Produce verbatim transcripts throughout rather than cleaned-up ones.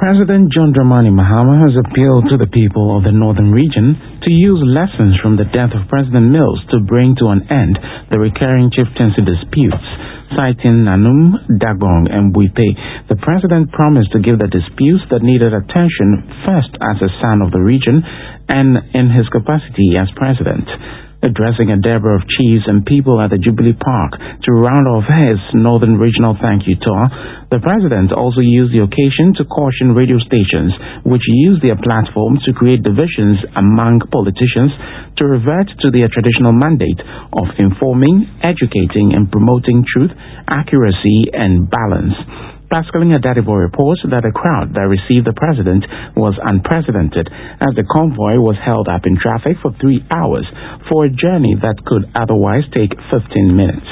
President John Dramani Mahama has appealed to the people of the northern region to use lessons from the death of President Mills to bring to an end the recurring chieftaincy disputes. Citing Nanum, Dagong, and Buite, the president promised to give the disputes that needed attention first as a son of the region and in his capacity as president. Addressing a Deborah of chiefs and people at the Jubilee Park to round off his Northern Regional Thank You Tour, the president also used the occasion to caution radio stations which use their platform to create divisions among politicians to revert to their traditional mandate of informing, educating, and promoting truth, accuracy, and balance. Pascaline Adadivo reports that the crowd that received the president was unprecedented as the convoy was held up in traffic for three hours for a journey that could otherwise take fifteen minutes.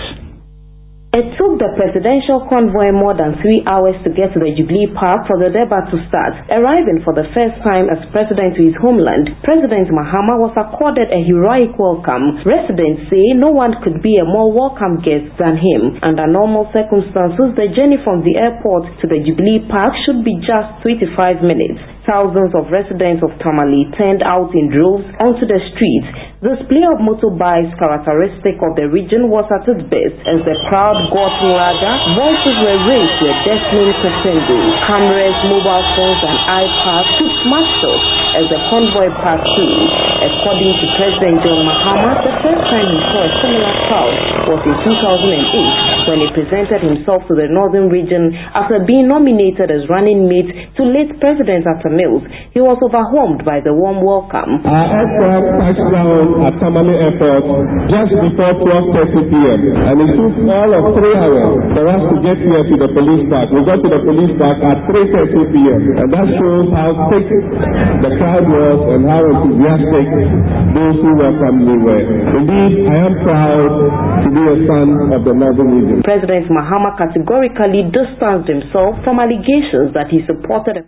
It took the presidential convoy more than three hours to get to the Jubilee Park for the Deborah to start. Arriving for the first time as president to his homeland, President Mahama was accorded a heroic welcome. Residents say no one could be a more welcome guest than him. Under normal circumstances, the journey from the airport to the Jubilee Park should be just twenty-five minutes. Thousands of residents of Tamale turned out in droves onto the streets. The display of motorbikes characteristic of the region was at its best as the crowd got larger. Voices were raised to a deafening crescendo. Cameras, mobile phones, and iPads took smash shots as the convoy passed through. According to President John Mahama, the first time he saw a similar crowd was in two thousand eight when he presented himself to the northern region after being nominated as running mate to late President Atta Mills. He was overwhelmed by the warm welcome. Our aircraft touched down at Tamale Airport just before twelve thirty p m and it took all of three hours for us to get here to the police park. We got to the police park at three thirty p m and that shows how thick the crowd was and how enthusiastic those who welcomed me were. Indeed, I am proud to be a son of the northern region. President Mahama categorically distanced himself from allegations that he supported